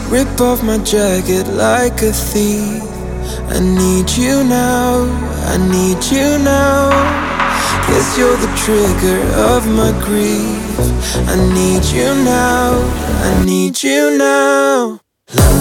Rip off my jacket like a thief. I need you now, I need you now. Guess you're the trigger of my grief. I need you now, I need you now.